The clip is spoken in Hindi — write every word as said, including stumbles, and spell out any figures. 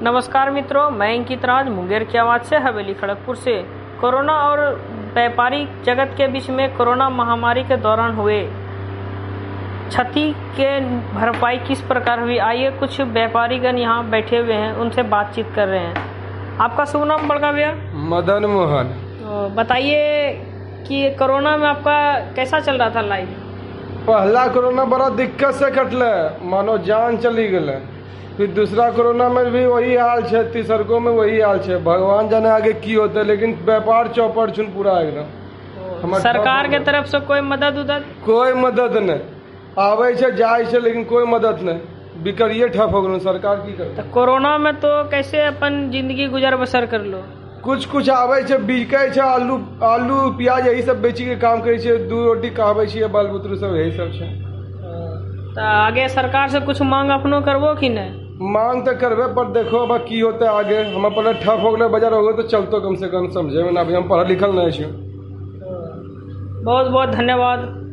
नमस्कार मित्रों, मैं अंकित राज मुंगेर की आवाज़ से हवेली खड़गपुर से। कोरोना और व्यापारिक जगत के बीच में कोरोना महामारी के दौरान हुए क्षति के भरपाई किस प्रकार हुई, आइए कुछ व्यापारीगण यहाँ बैठे हुए हैं, उनसे बातचीत कर रहे हैं। आपका शुभ नाम बड़का भैया? मदन मोहन। तो बताइए कि कोरोना में आपका कैसा चल रहा था लाइफ? पहला कोरोना बड़ा दिक्कत से कटले, मानो जान चली गए। फिर दूसरा कोरोना में भी वही हाल है, तीसरको में वही हाल है। भगवान जाने आगे की होते है, लेकिन व्यापार चौपट छुन पूरा एकदम। सरकार के तरफ से कोई मदद उदद? कोई मदद नहीं आवे छे जाए छे, लेकिन कोई मदद नहीं। बिकरिए ठप हो गए। सरकार की करे? तो कोरोना में तो कैसे अपन जिंदगी गुजर बसर कर लो? कुछ कुछ आवे छे, बिके छे, आलू आलू प्याज यही सब बेची के काम करे छे, दूध रोटी खावे छे, बाल बुतरू सब यही सब छे। तो आगे सरकार से कुछ मांग अपनो करबो कि नहीं? मांग तो करबे, पर देखो अब की होता है आगे। हम अपने ठप हो गए, बाजार हो गए तो चलतो कम से कम समझे में ना। अभी हम पढ़ा लिखल नहीं छे। बहुत बहुत धन्यवाद।